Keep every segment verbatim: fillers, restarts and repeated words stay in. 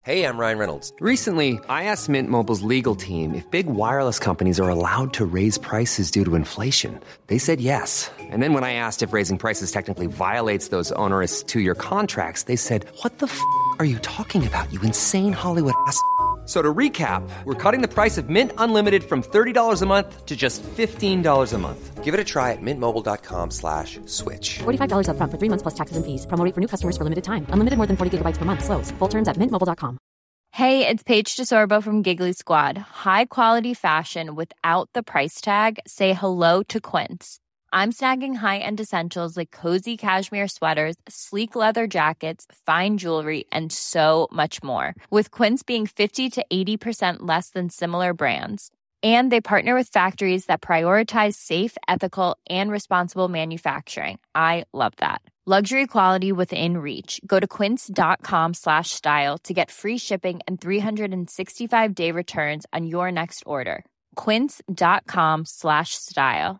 Hey, I'm Ryan Reynolds. Recently, I asked Mint Mobile's legal team if big wireless companies are allowed to raise prices due to inflation. They said yes. And then when I asked if raising prices technically violates those onerous two-year contracts, they said, "What the f*** are you talking about, you insane Hollywood ass?" So to recap, we're cutting the price of Mint Unlimited from thirty dollars a month to just fifteen dollars a month. Give it a try at mintmobile.com slash switch. forty-five dollars up front for three months plus taxes and fees. Promo rate for new customers for limited time. Unlimited more than forty gigabytes per month. Slows full terms at mint mobile dot com. Hey, it's Paige DeSorbo from Giggly Squad. High quality fashion without the price tag. Say hello to Quince. I'm snagging high-end essentials like cozy cashmere sweaters, sleek leather jackets, fine jewelry, and so much more. With Quince being fifty to eighty percent less than similar brands. And they partner with factories that prioritize safe, ethical, and responsible manufacturing. I love that. Luxury quality within reach. Go to quince.com slash style to get free shipping and three sixty-five day returns on your next order. Quince.com slash style.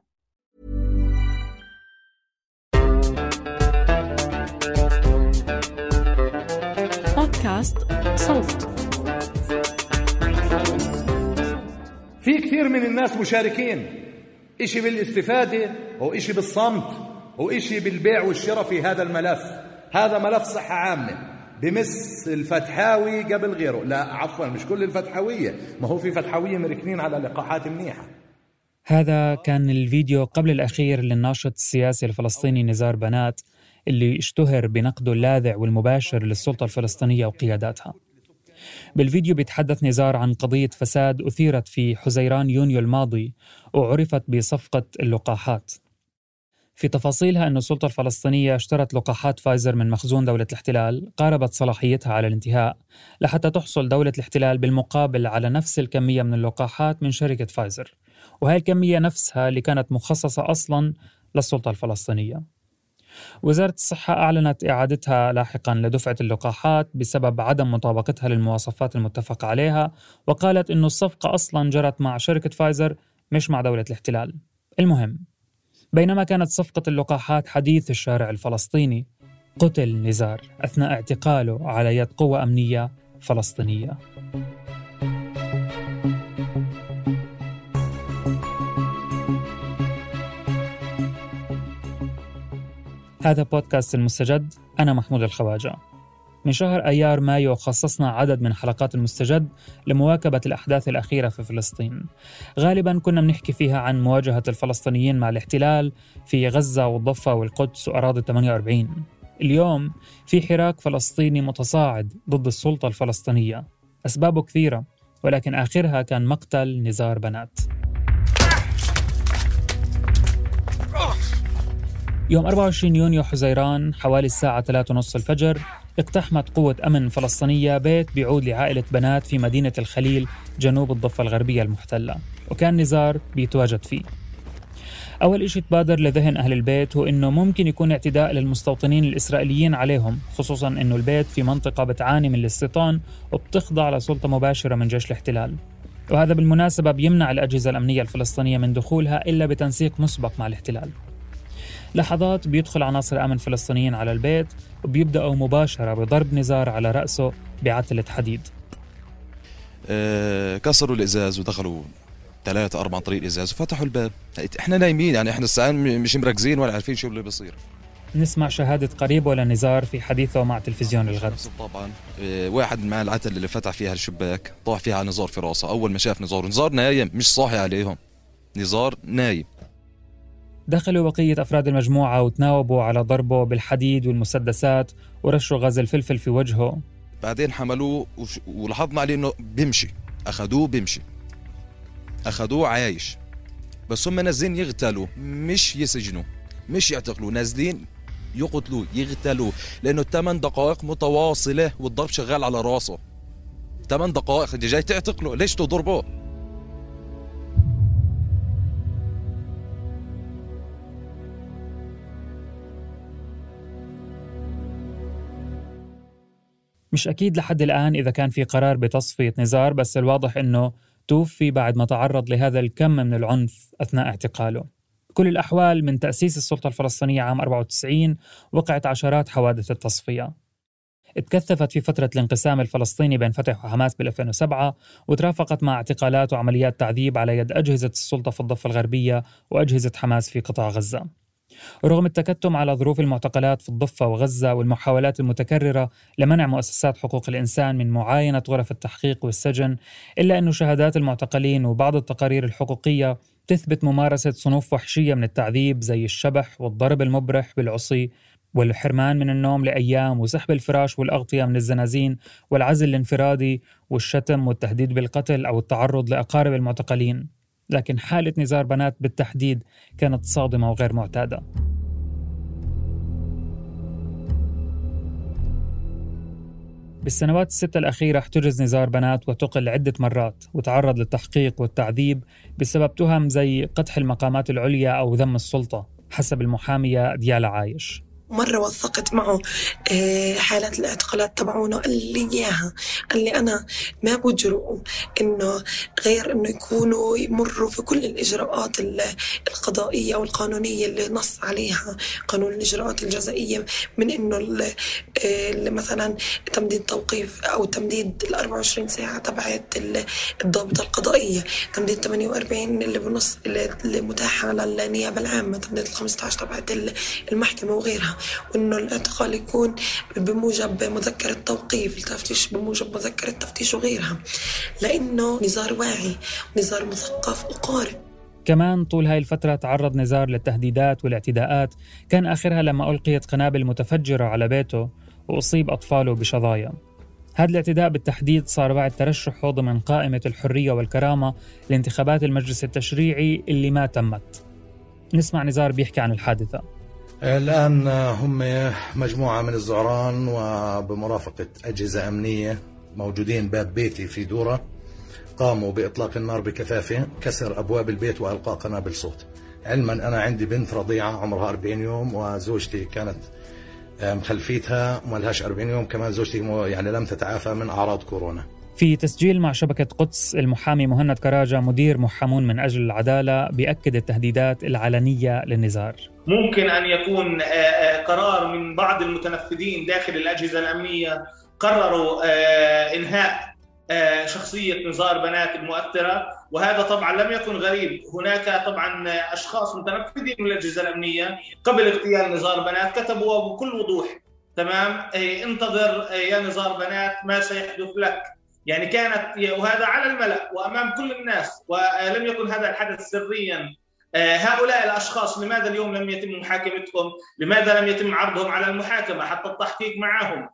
بودكاست صوت. في كثير من الناس مشاركين، إشي بالاستفادة وإشي بالصمت وإشي بالبيع والشراء في هذا الملف. هذا ملف صحة عامة بمس الفتحاوي قبل غيره. لا عفوا، مش كل الفتحاوية، ما هو في فتحاوية مركنين على لقاحات منيحة. هذا كان الفيديو قبل الأخير للناشط السياسي الفلسطيني نزار بنات، اللي اشتهر بنقده اللاذع والمباشر للسلطة الفلسطينية وقياداتها. بالفيديو بيتحدث نزار عن قضية فساد أثيرت في حزيران يونيو الماضي وعرفت بصفقة اللقاحات. في تفاصيلها أن السلطة الفلسطينية اشترت لقاحات فايزر من مخزون دولة الاحتلال قاربت صلاحيتها على الانتهاء، لحتى تحصل دولة الاحتلال بالمقابل على نفس الكمية من اللقاحات من شركة فايزر، وهي الكمية نفسها اللي كانت مخصصة أصلاً للسلطة الفلسطينية. وزارة الصحة أعلنت إعادتها لاحقاً لدفعة اللقاحات بسبب عدم مطابقتها للمواصفات المتفق عليها، وقالت إنه الصفقة أصلاً جرت مع شركة فايزر مش مع دولة الاحتلال. المهم، بينما كانت صفقة اللقاحات حديث الشارع الفلسطيني، قتل نزار أثناء اعتقاله على يد قوة أمنية فلسطينية. هذا بودكاست المستجد، أنا محمود الخواجة. من شهر أيار مايو خصصنا عدد من حلقات المستجد لمواكبة الأحداث الأخيرة في فلسطين. غالباً كنا بنحكي فيها عن مواجهة الفلسطينيين مع الاحتلال في غزة والضفة والقدس وأراضي ثمانية وأربعين. اليوم في حراك فلسطيني متصاعد ضد السلطة الفلسطينية، أسبابه كثيرة، ولكن آخرها كان مقتل نزار بنات. يوم أربعة وعشرين يونيو حزيران حوالي الساعة ثلاثة ونصف الفجر اقتحمت قوة أمن فلسطينية بيت بيعود لعائلة بنات في مدينة الخليل جنوب الضفة الغربية المحتلة، وكان نزار بيتواجد فيه. أول إشي تبادر لذهن أهل البيت هو إنه ممكن يكون اعتداء للمستوطنين الإسرائيليين عليهم، خصوصاً إنه البيت في منطقة بتعاني من الاستيطان وبتخضع لسلطة مباشرة من جيش الاحتلال، وهذا بالمناسبة بيمنع الأجهزة الأمنية الفلسطينية من دخولها إلا بتنسيق مسبق مع الاحتلال. لحظات بيدخل عناصر أمن فلسطينيين على البيت وبيبدأوا مباشرة بضرب نزار على رأسه بعتلة حديد. أه كسروا الإزاز ودخلوا ثلاثة أربعة طريق الإزاز وفتحوا الباب. إحنا نايمين، يعني إحنا الساعة مش مركزين ولا عارفين شو اللي بيصير. نسمع شهادة قريبه لنزار في حديثه مع تلفزيون الغد. طبعا أه واحد مع العتل اللي فتح فيها الشباك طاح فيها على نزار في راسه. أول ما شاف نزار، نزار نايم مش صاحي عليهم، نزار نايم. دخلوا بقية أفراد المجموعة وتناوبوا على ضربه بالحديد والمسدسات ورشوا غاز الفلفل في وجهه. بعدين حملوه وش... ولاحظنا عليه إنه بيمشي، أخدوه بيمشي، أخدوه عايش، بس هم نازلين يغتالوا مش يسجنوا مش يعتقلوا، نازلين يقتلوه يغتالوه، لأنه ثمان دقائق متواصلة والضرب شغال على راسه. ثمان دقائق انت جاي تعتقله، ليش تضربه؟ مش أكيد لحد الآن إذا كان في قرار بتصفية نزار، بس الواضح إنه توفي بعد ما تعرض لهذا الكم من العنف أثناء اعتقاله. كل الأحوال، من تأسيس السلطة الفلسطينية عام أربعة وتسعين وقعت عشرات حوادث التصفية. اتكثفت في فترة الانقسام الفلسطيني بين فتح وحماس بالألفين وسبعة، وترافقت مع اعتقالات وعمليات تعذيب على يد أجهزة السلطة في الضفة الغربية وأجهزة حماس في قطاع غزة. رغم التكتم على ظروف المعتقلات في الضفة وغزة والمحاولات المتكررة لمنع مؤسسات حقوق الإنسان من معاينة غرف التحقيق والسجن، إلا أن شهادات المعتقلين وبعض التقارير الحقوقية تثبت ممارسة صنوف وحشية من التعذيب زي الشبح والضرب المبرح بالعصي والحرمان من النوم لأيام وسحب الفراش والأغطية من الزنازين والعزل الانفرادي والشتم والتهديد بالقتل أو التعرض لأقارب المعتقلين. لكن حالة نزار بنات بالتحديد كانت صادمة وغير معتادة. بالسنوات الستة الأخيرة احتجز نزار بنات وتقل عدة مرات وتعرض للتحقيق والتعذيب بسبب تهم زي قدح المقامات العليا أو ذم السلطة حسب المحامية ديالا عايش. مرة وثقت معه حالات الاعتقالات تبعونه، قال لي إياها، قال لي أنا ما بجرؤوا إنه غير إنه يكونوا يمروا في كل الإجراءات القضائية والقانونية اللي نص عليها قانون الإجراءات الجزائية، من إنه مثلا تمديد توقيف أو تمديد ال أربعة وعشرين ساعة تبعت الضابطة القضائية، تمديد ثمانية وأربعين اللي بنص اللي متاحة على النيابة العامة، تمديد ال خمسة عشر تبعت المحكمة وغيرها، وإنه الاعتقال يكون بموجب مذكرة توقيف، التفتيش بموجب مذكرة تفتيش وغيرها، لأنه نزار واعي ونزار مثقف وقارئ. كمان طول هاي الفترة تعرض نزار للتهديدات والاعتداءات، كان آخرها لما ألقيت قنابل متفجرة على بيته وأصيب أطفاله بشظايا. هذا الاعتداء بالتحديد صار بعد ترشحه ضمن قائمة الحرية والكرامة لانتخابات المجلس التشريعي اللي ما تمت. نسمع نزار بيحكي عن الحادثة. الآن هم مجموعة من الزعران وبمرافقة أجهزة أمنية موجودين باب بيتي في دورة، قاموا بإطلاق النار بكثافة، كسر أبواب البيت وألقاء قنابل صوت. علما أنا عندي بنت رضيعة عمرها أربعين يوم، وزوجتي كانت مخلفيتها وملهاش أربعين يوم، كمان زوجتي يعني لم تتعافى من أعراض كورونا. في تسجيل مع شبكة قدس، المحامي مهند كراجة مدير محامون من أجل العدالة بيأكد التهديدات العلنية للنزار. ممكن أن يكون قرار من بعض المتنفذين داخل الأجهزة الأمنية قرروا إنهاء شخصية نزار بنات المؤثرة، وهذا طبعا لم يكن غريب. هناك طبعا أشخاص متنفذين من الأجهزة الأمنية قبل اغتيال نزار بنات كتبوا بكل وضوح، تمام، انتظر يا نزار بنات ما سيحدث لك. يعني كانت، وهذا على الملأ وأمام كل الناس، ولم يكن هذا الحدث سريا. هؤلاء الأشخاص لماذا اليوم لم يتم محاكمتهم؟ لماذا لم يتم عرضهم على المحاكمة حتى التحقيق معهم؟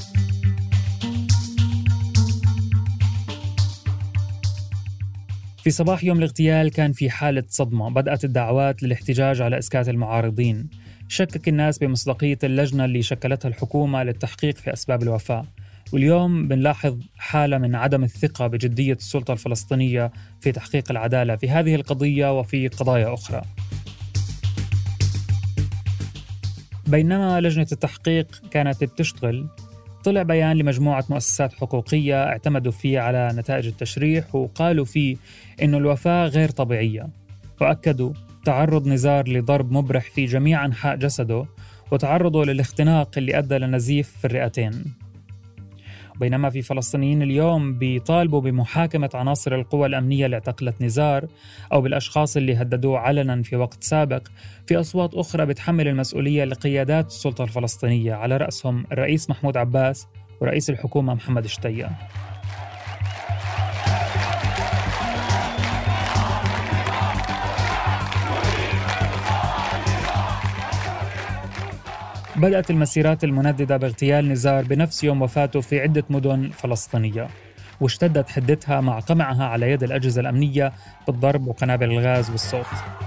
في صباح يوم الاغتيال كان في حالة صدمة. بدأت الدعوات للاحتجاج على إسكات المعارضين. شكك الناس بمصداقية اللجنة اللي شكلتها الحكومة للتحقيق في أسباب الوفاة. واليوم بنلاحظ حالة من عدم الثقة بجدية السلطة الفلسطينية في تحقيق العدالة في هذه القضية وفي قضايا أخرى. بينما لجنة التحقيق كانت بتشتغل، طلع بيان لمجموعة مؤسسات حقوقية اعتمدوا فيه على نتائج التشريح، وقالوا فيه إنه الوفاة غير طبيعية، وأكدوا تعرض نزار لضرب مبرح في جميع أنحاء جسده وتعرضه للاختناق اللي أدى لنزيف في الرئتين. بينما في فلسطينيين اليوم بيطالبوا بمحاكمة عناصر القوى الأمنية اللي اعتقلت نزار أو بالأشخاص اللي هددوه علنا في وقت سابق، في أصوات أخرى بتحمل المسؤولية لقيادات السلطة الفلسطينية على رأسهم الرئيس محمود عباس ورئيس الحكومة محمد شتية. بدأت المسيرات المنددة باغتيال نزار بنفس يوم وفاته في عدة مدن فلسطينية، واشتدت حدتها مع قمعها على يد الأجهزة الأمنية بالضرب وقنابل الغاز والصوت.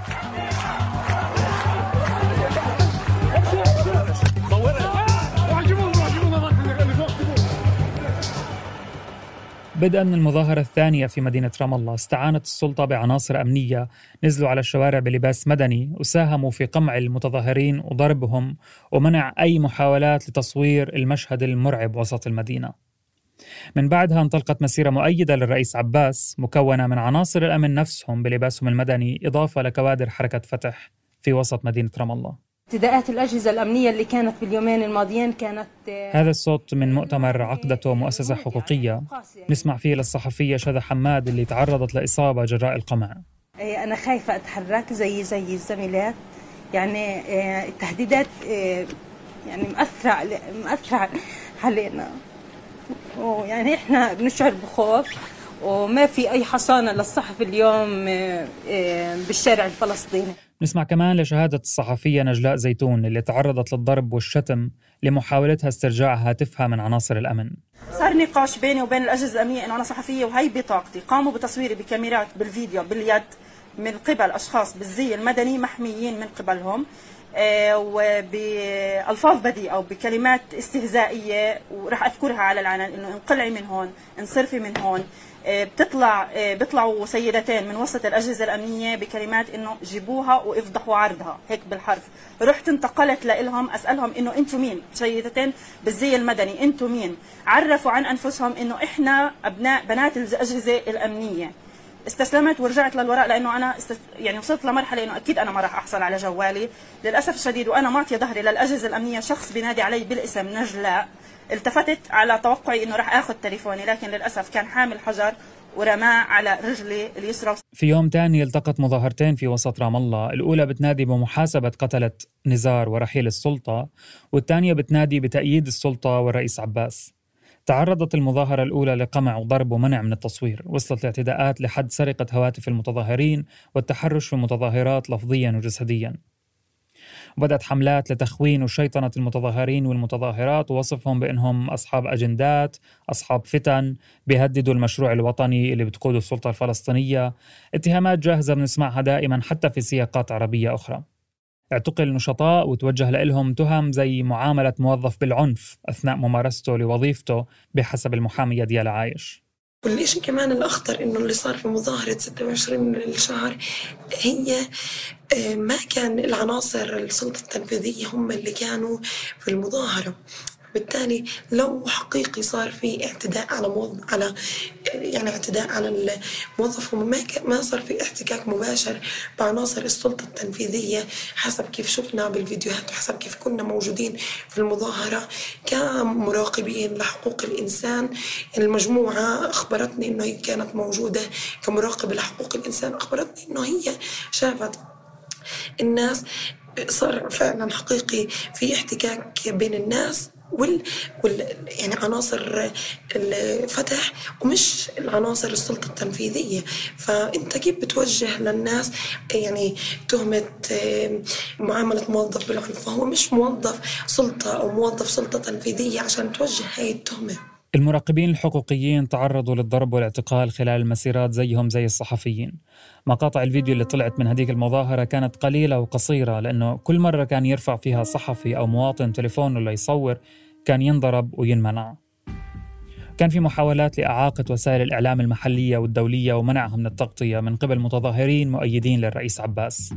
بدءا من المظاهرة الثانية في مدينة رام الله، استعانت السلطة بعناصر أمنية نزلوا على الشوارع بلباس مدني وساهموا في قمع المتظاهرين وضربهم ومنع أي محاولات لتصوير المشهد المرعب وسط المدينة. من بعدها انطلقت مسيرة مؤيدة للرئيس عباس مكونة من عناصر الأمن نفسهم بلباسهم المدني، إضافة لكوادر حركة فتح في وسط مدينة رام الله. اعتداءات الأجهزة الأمنية اللي كانت باليومين الماضيين كانت. هذا الصوت من مؤتمر عقدته مؤسسة حقوقية نسمع فيه للصحفية شذى حماد اللي تعرضت لإصابة جراء القمع. أنا خايفة أتحرك زي زي الزميلات، يعني التهديدات يعني مأثرة مأثرة علينا، ويعني إحنا بنشعر بخوف وما في أي حصانة للصحفي اليوم بالشارع الفلسطيني. نسمع كمان لشهادة الصحفية نجلاء زيتون اللي تعرضت للضرب والشتم لمحاولتها استرجاع هاتفها من عناصر الأمن. صار نقاش بيني وبين الأجهزة الأمنية إنه أنا صحفية وهي بطاقتي، قاموا بتصويري بكاميرات بالفيديو باليد من قبل أشخاص بالزي المدني محميين من قبلهم آه وبألفاظ بذيئة أو بكلمات استهزائية، وراح أذكرها على العلن إنه انقلعي من هون، انصرفي من هون. بتطلع بيطلعوا سيدتين من وسط الأجهزة الأمنية بكلمات إنه جيبوها وافضحوا عرضها، هيك بالحرف. رحت انتقلت لإلهم أسألهم إنه أنتوا مين؟ سيدتين بالزي المدني، أنتوا مين؟ عرفوا عن أنفسهم إنه إحنا أبناء بنات الأجهزة الأمنية. استسلمت ورجعت للوراء لأنه أنا استس... يعني وصلت لمرحلة إنه أكيد أنا ما راح أحصل على جوالي للأسف الشديد، وأنا معطية ظهري للأجهزة الأمنية. شخص بينادي علي بالاسم نجلاء، التفتت على توقعي إنه راح أخذ تليفوني، لكن للأسف كان حامل حجر ورماه على رجلي اليسرى. في يوم تاني التقت مظاهرتين في وسط رام الله، الأولى بتنادي بمحاسبة قتلة نزار ورحيل السلطة، والثانية بتنادي بتأييد السلطة والرئيس عباس. تعرضت المظاهرة الأولى لقمع وضرب ومنع من التصوير، وصلت الاعتداءات لحد سرقة هواتف المتظاهرين والتحرش في المتظاهرات لفظيا وجسديا. وبدأت حملات لتخوين وشيطنة المتظاهرين والمتظاهرات ووصفهم بأنهم أصحاب أجندات، أصحاب فتن، بيهددوا المشروع الوطني اللي بتقوده السلطة الفلسطينية. اتهامات جاهزة بنسمعها دائما حتى في سياقات عربية أخرى. اعتقل نشطاء وتوجه لهم تهم زي معاملة موظف بالعنف أثناء ممارسته لوظيفته بحسب المحامية ديالا عايش. والشيء كمان الأخطر إنه اللي صار في مظاهرة ستة وعشرين الشهر هي ما كان العناصر السلطة التنفيذية هم اللي كانوا في المظاهرة، بالتالي لو حقيقي صار في اعتداء على موظف على يعني اعتداء على الموظف وما ما صار في احتكاك مباشر بعناصر السلطة التنفيذية حسب كيف شفنا بالفيديوهات وحسب كيف كنا موجودين في المظاهرة كمراقبين لحقوق الإنسان. المجموعة أخبرتني إنه هي كانت موجودة كمراقبة لحقوق الإنسان، أخبرتني إنه هي شافت الناس، صار فعلا حقيقي في احتكاك بين الناس وال, وال... يعني عناصر الفتح ومش العناصر السلطة التنفيذية. فأنت كيف بتوجه للناس يعني تهمة معاملة موظف بالعنف؟ فهو مش موظف سلطة أو موظف سلطة تنفيذية عشان توجه هاي التهمة. المراقبين الحقوقيين تعرضوا للضرب والاعتقال خلال المسيرات زيهم زي الصحفيين. مقاطع الفيديو اللي طلعت من هذيك المظاهرة كانت قليلة وقصيرة، لأنه كل مرة كان يرفع فيها صحفي أو مواطن تليفونه ليصور كان ينضرب وينمنع. كان في محاولات لإعاقة وسائل الإعلام المحلية والدولية ومنعها من التغطية من قبل متظاهرين مؤيدين للرئيس عباس.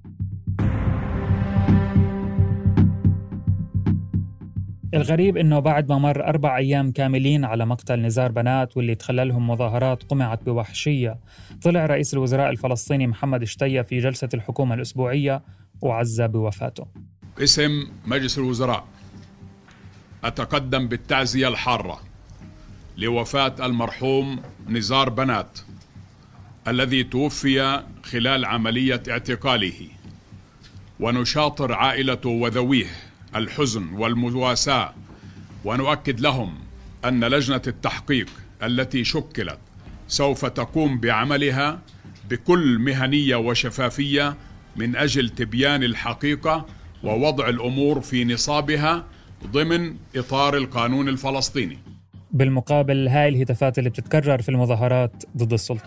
الغريب إنه بعد ما مر أربع أيام كاملين على مقتل نزار بنات واللي تخللهم مظاهرات قمعت بوحشية، طلع رئيس الوزراء الفلسطيني محمد شتية في جلسة الحكومة الأسبوعية وعزى بوفاته. باسم مجلس الوزراء أتقدم بالتعزية الحارة لوفاة المرحوم نزار بنات الذي توفي خلال عملية اعتقاله، ونشاطر عائلته وذويه الحزن والمواساة، ونؤكد لهم أن لجنة التحقيق التي شكلت سوف تقوم بعملها بكل مهنية وشفافية من أجل تبيان الحقيقة ووضع الأمور في نصابها ضمن إطار القانون الفلسطيني. بالمقابل هاي الهتافات اللي بتتكرر في المظاهرات ضد السلطة.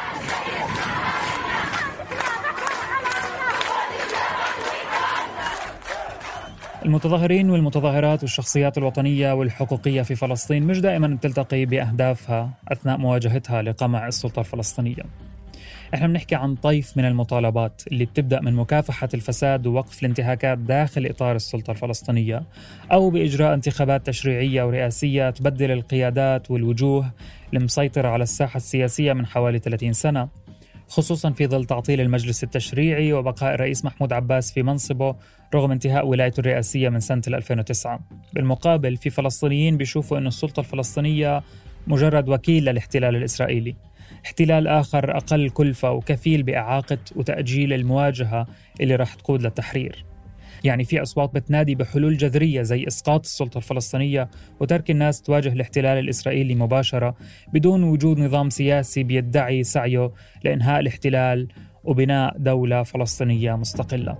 المتظاهرين والمتظاهرات والشخصيات الوطنية والحقوقية في فلسطين مش دائما بتلتقي بأهدافها أثناء مواجهتها لقمع السلطة الفلسطينية. احنا بنحكي عن طيف من المطالبات اللي بتبدأ من مكافحة الفساد ووقف الانتهاكات داخل إطار السلطة الفلسطينية، أو بإجراء انتخابات تشريعية ورئاسية تبدل القيادات والوجوه المسيطرة على الساحة السياسية من حوالي ثلاثين سنة، خصوصاً في ظل تعطيل المجلس التشريعي وبقاء الرئيس محمود عباس في منصبه رغم انتهاء ولايته الرئاسية من سنة ألفين وتسعة. بالمقابل في فلسطينيين بيشوفوا أن السلطة الفلسطينية مجرد وكيل للاحتلال الإسرائيلي، احتلال آخر أقل كلفة وكفيل بإعاقة وتأجيل المواجهة اللي راح تقود للتحرير. يعني في أصوات بتنادي بحلول جذرية زي إسقاط السلطة الفلسطينية وترك الناس تواجه الاحتلال الإسرائيلي مباشرة بدون وجود نظام سياسي بيدعي سعيه لإنهاء الاحتلال وبناء دولة فلسطينية مستقلة.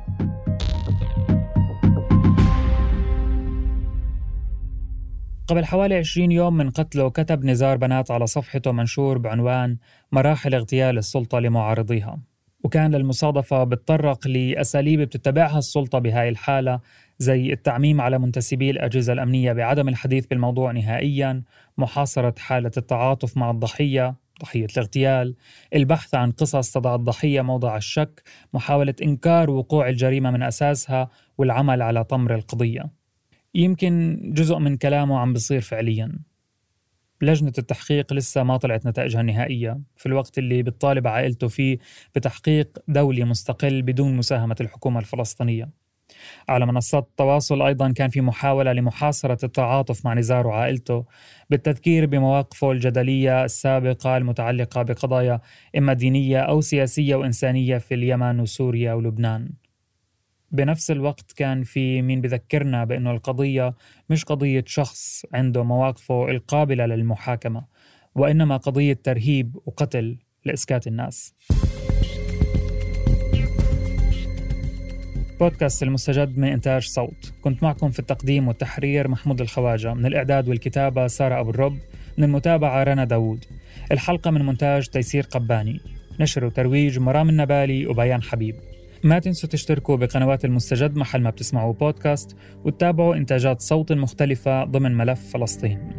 قبل حوالي عشرين يوم من قتله كتب نزار بنات على صفحته منشور بعنوان مراحل اغتيال السلطة لمعارضيها، وكان للمصادفة بتطرق لأساليب بتتبعها السلطة بهاي الحالة زي التعميم على منتسبي الأجهزة الأمنية بعدم الحديث بالموضوع نهائياً، محاصرة حالة التعاطف مع الضحية ضحية الاغتيال، البحث عن قصص تضع الضحية موضع الشك، محاولة إنكار وقوع الجريمة من أساسها، والعمل على طمر القضية. يمكن جزء من كلامه عم بصير فعلياً. لجنة التحقيق لسه ما طلعت نتائجها النهائية في الوقت اللي بتطالب عائلته فيه بتحقيق دولي مستقل بدون مساهمة الحكومة الفلسطينية. على منصات التواصل أيضاً كان في محاولة لمحاصرة التعاطف مع نزار وعائلته بالتذكير بمواقفه الجدلية السابقة المتعلقة بقضايا إما دينية أو سياسية وإنسانية في اليمن وسوريا ولبنان. بنفس الوقت كان في مين بذكرنا بأنه القضية مش قضية شخص عنده مواقفه القابلة للمحاكمة، وإنما قضية ترهيب وقتل لإسكات الناس. بودكاست المستجد من إنتاج صوت، كنت معكم في التقديم والتحرير محمود الخواجة، من الإعداد والكتابة سارة أبو الرب، من المتابعة رنا داود. الحلقة من مونتاج تيسير قباني، نشر وترويج مرام النبالي وبيان حبيب. ما تنسوا تشتركوا بقنوات المستجد محل ما بتسمعوا بودكاست، وتتابعوا إنتاجات صوت مختلفة ضمن ملف فلسطين.